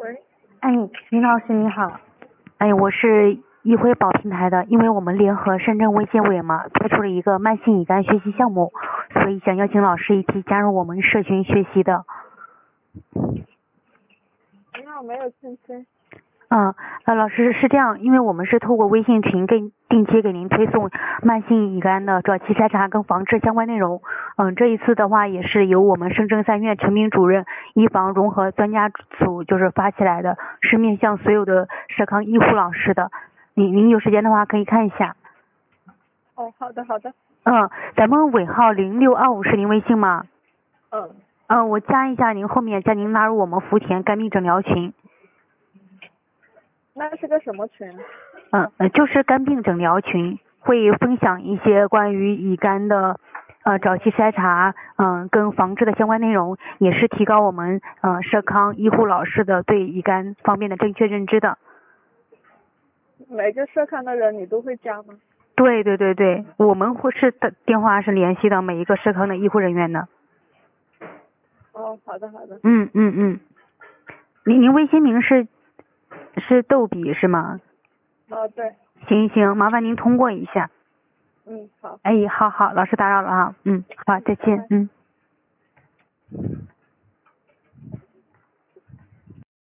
喂， 哎，林老师你好，哎，我是一辉宝平台的，因为我们联合深圳卫健委嘛，推出了一个慢性乙肝学习项目，所以想邀请老师一起加入我们社群学习的。 那我没有信息。 老师是这样，因为我们是透过微信群定期给您推送慢性乙肝的早期筛查跟防治相关内容。这一次的话也是由我们深圳3院陈明主任医防融合专家组就是发起来的，是面向所有的社康医护老师的。您有时间的话可以看一下。 哦，好的好的。 咱们尾号0625是您微信吗？我加一下您，后面将您拉入我们福田肝病诊疗群。 那是个什么群？ 就是肝病诊疗群，会分享一些关于乙肝的早期筛查跟防治的相关内容，也是提高我们社康医护老师的对乙肝方面的正确认知的。 每个社康的人你都会加吗？ 对，我们会是的电话是联系到每一个社康的医护人员的。 哦，好的好的。 您微信名是逗比是吗？ 对。 行，麻烦您通过一下。 好。 好，老师打扰了哈。好，再见。